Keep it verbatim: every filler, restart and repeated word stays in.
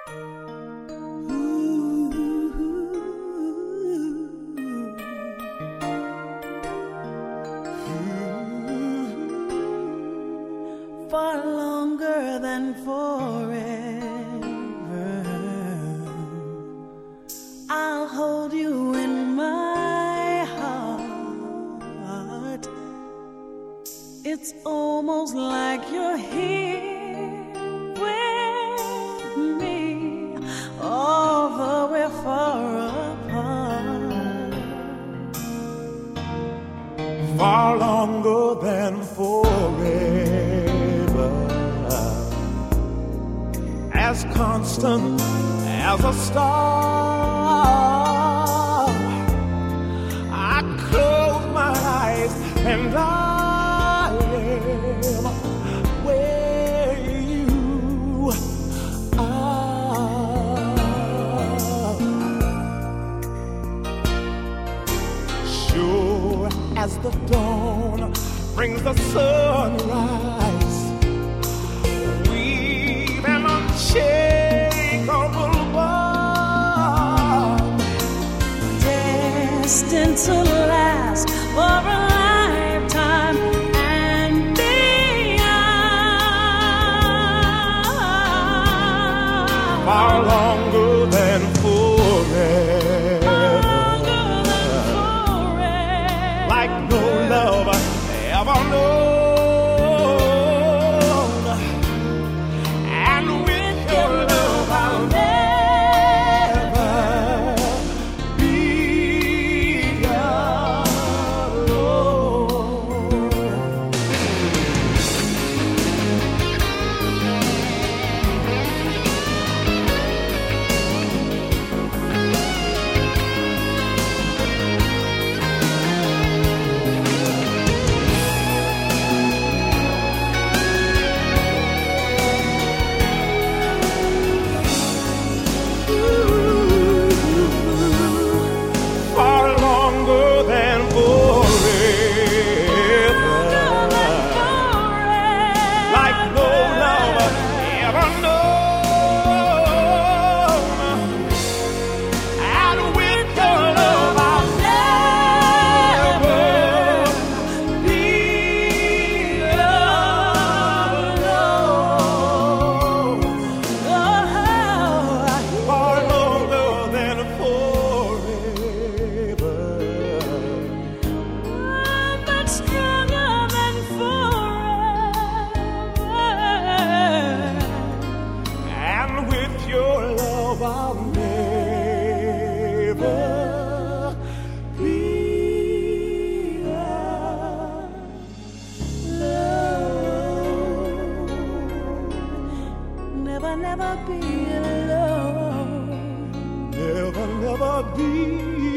For longer than forever, I'll hold you in my heart. It's almost like you're here with me, although we're far apart. Far longer than forever, as constant as a star. I close my eyes and I am where you are. Sure as the dawn brings the sunrise, we've an unshakable bond, destined to last for a lifetime and beyond. Far longer than forever, Longer than forever, like no love ever known. And with your love I'll never be alone. Far longer than forever, like no love ever known. And with your love I'll never be alone. Far longer than forever, but stronger than forever. and with your love I'll never be alone. Never, never be alone. Never, never be